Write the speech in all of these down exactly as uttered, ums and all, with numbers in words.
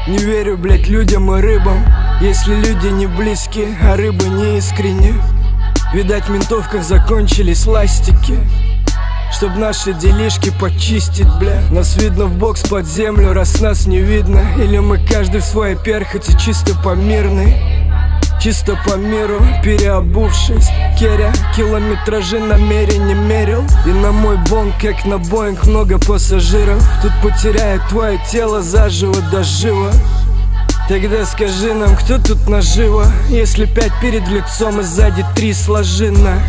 Не верю, блять, людям и рыбам, если люди не близки, а рыбы не искренне. Видать, в ментовках закончились ластики, чтоб наши делишки почистить, бля. Нас видно в бокс под землю, раз нас не видно. Или мы каждый в своей перхоти, чисто по мирной, чисто по миру, переобувшись. Керя километражи намеренно мерил, и на мой бонг, как на Боинг, много пассажиров. Тут потеряет твое тело заживо до жива. Тогда скажи нам, кто тут наживо, если пять перед лицом и сзади три сложено.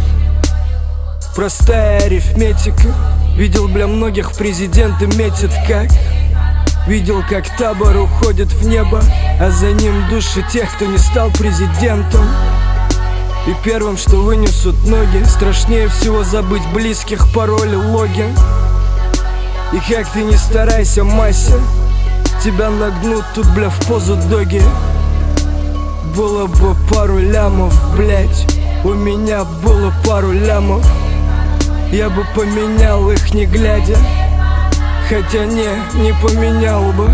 Простая арифметика. Видел, бля, многих в президенты метит как. Видел, как табор уходит в небо, а за ним души тех, кто не стал президентом. И первым, что вынесут ноги, страшнее всего забыть близких, пароли, логин. И как ты не старайся, Мася, тебя нагнут тут, бля, в позу доги. Было бы пару лямов, блять, у меня было пару лямов. Я бы поменял их, не глядя, хотя не, не поменял бы.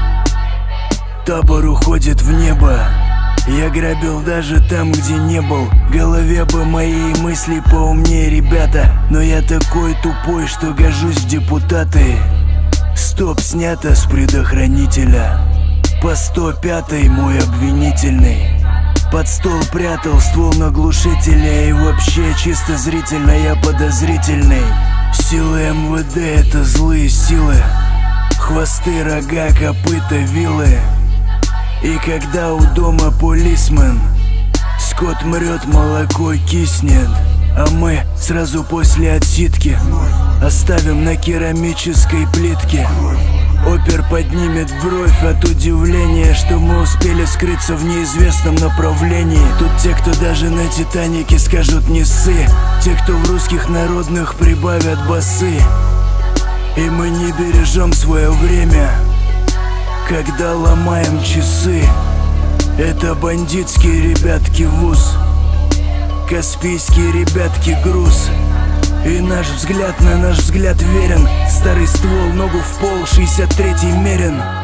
Табор уходит в небо, я грабил даже там, где не был. В голове бы моей мысли поумнее, ребята, но я такой тупой, что гожусь в депутаты. Стоп снято с предохранителя, по сто пятый мой обвинительный. Под стол прятал ствол на глушителя, и вообще чисто зрительно я подозрительный. Силы эм вэ дэ — это злые силы, хвосты, рога, копыта, вилы. И когда у дома полисмен, скот мрет, молоко киснет, а мы сразу после отсидки оставим на керамической плитке. Опер поднимет бровь от удивления, что мы успели скрыться в неизвестном направлении. Тут те, кто даже на Титанике скажут не ссы, те, кто в русских народных прибавят басы. И мы не бережем свое время, когда ломаем часы. Это бандитские ребятки вуз, каспийские ребятки груз. И наш взгляд на наш взгляд верен. Старый ствол, ногу в пол, шестьдесят третий мерен.